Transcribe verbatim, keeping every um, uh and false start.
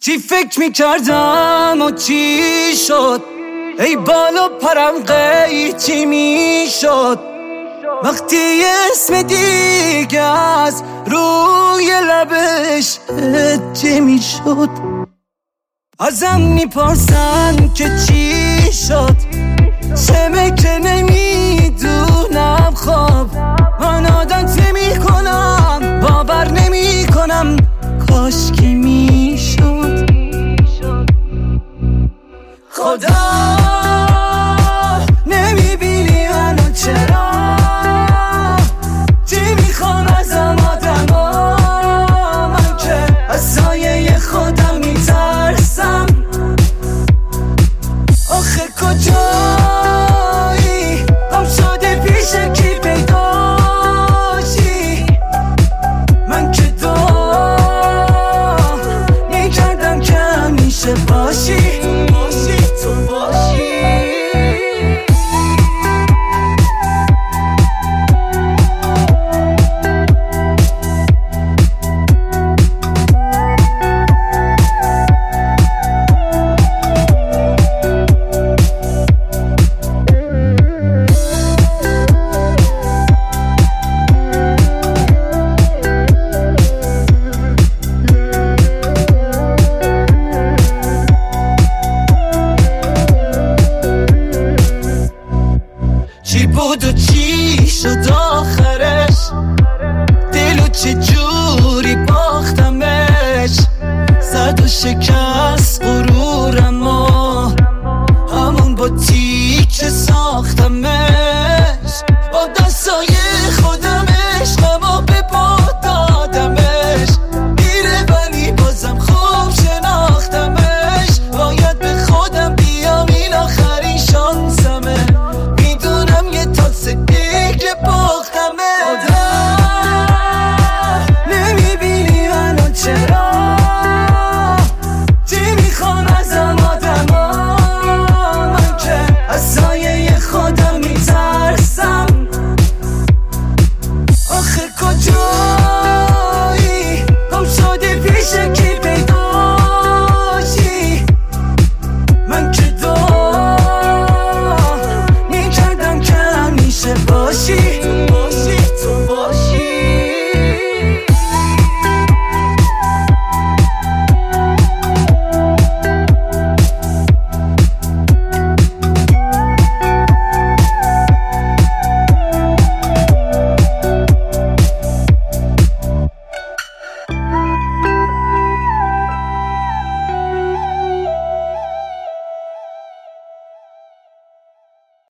چی فکر میکردم و چی شد؟ ای بالا پرم قیچی میشد وقتی اسم دیگه از روی لبش هجی میشد. ازم میپرسن که چی شد، چمه که نمیدونم. خب من عادت نمی کنم، باور نمی کنم، کاش که میشد. خدا نمیبینی منو چرا؟ چی میخوام ازم آدما؟ من که از سایه خودم میتونم